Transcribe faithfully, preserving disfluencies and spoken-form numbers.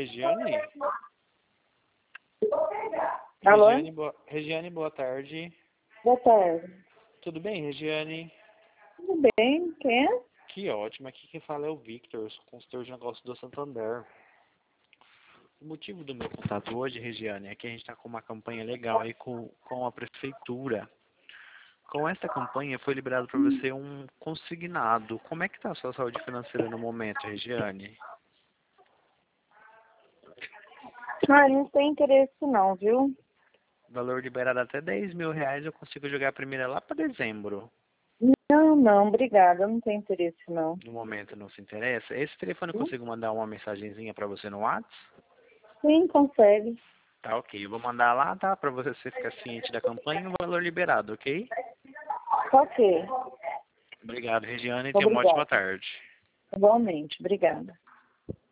Regiane? Alô? Regiane, boa, Regiane, boa tarde. Boa tarde. Tudo bem, Regiane? Tudo bem? Quem é? Que ótimo. Aqui quem fala é o Victor, sou consultor de negócio do Santander. O motivo do meu contato hoje, Regiane, é que a gente está com uma campanha legal aí com, com a prefeitura. Com essa campanha foi liberado para você um consignado. Como é que está a sua saúde financeira no momento, Regiane? Ah, não tem interesse não, viu? Valor liberado até dez mil reais, eu consigo jogar a primeira lá para dezembro. Não, não, obrigada, não tem interesse não. No momento não se interessa. Esse telefone eu consigo mandar uma mensagenzinha para você no WhatsApp? Sim, consegue. Tá, ok. Eu vou mandar lá, tá? Para você ficar ciente da campanha e o valor liberado, ok? Ok, Obrigado, Regiane, e tenha uma ótima obrigada. tarde. Igualmente, obrigada.